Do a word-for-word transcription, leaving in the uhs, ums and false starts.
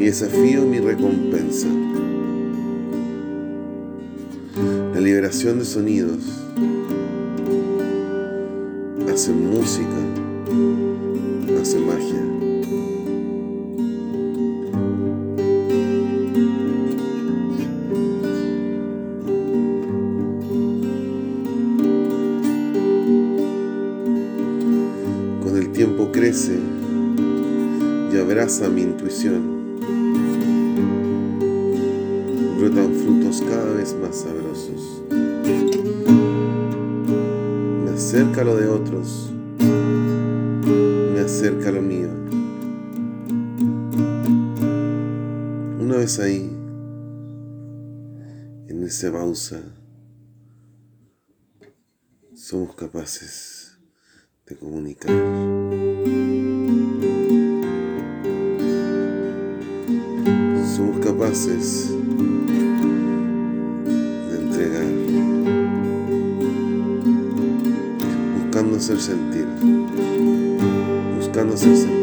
desafío mi recompensa. La liberación de sonidos hace música, hace magia. Con el tiempo crece y abraza mi intuición. Brotan frutos cada vez más sabrosos. Me acerca lo de otros, me acerca lo mío. Una vez ahí, en esa pausa, somos capaces de comunicar. Somos capaces de entregar, buscando hacer sentir, buscando hacer sentir.